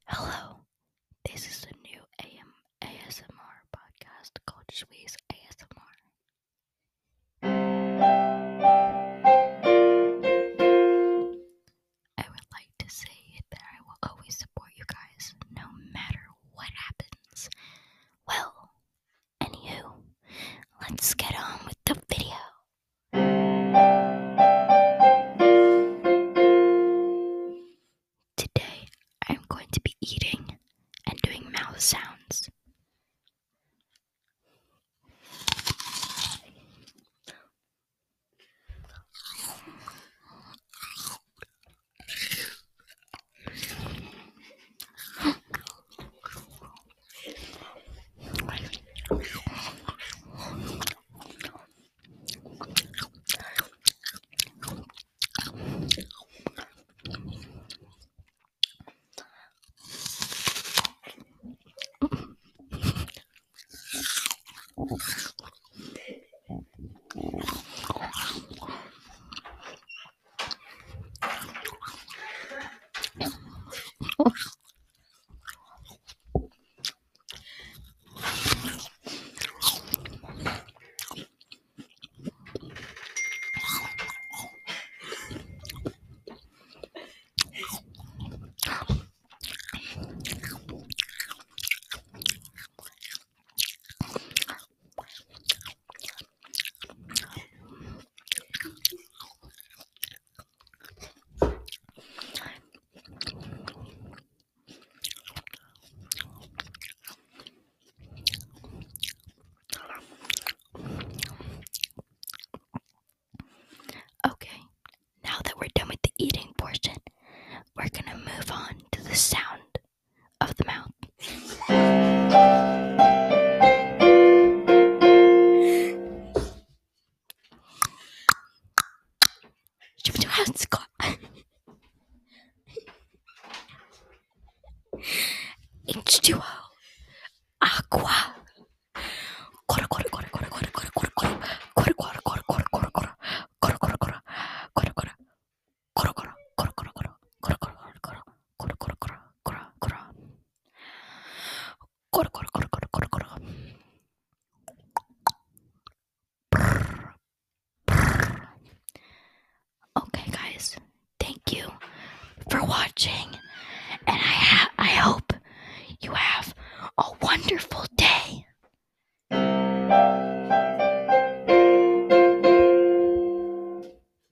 Hello, this is a new ASMR podcast called Shweez ASMR. I would like to say that I will always support you guys no matter what happens. Well, anywho, let's get on with the video. Today, I'm going to be eating and doing mouth sounds. Okay, now that we're done with the eating portion, we're gonna move on to the sound of the mouth. H2O, aqua. Okay, guys, thank you for watching, and I hope you have a wonderful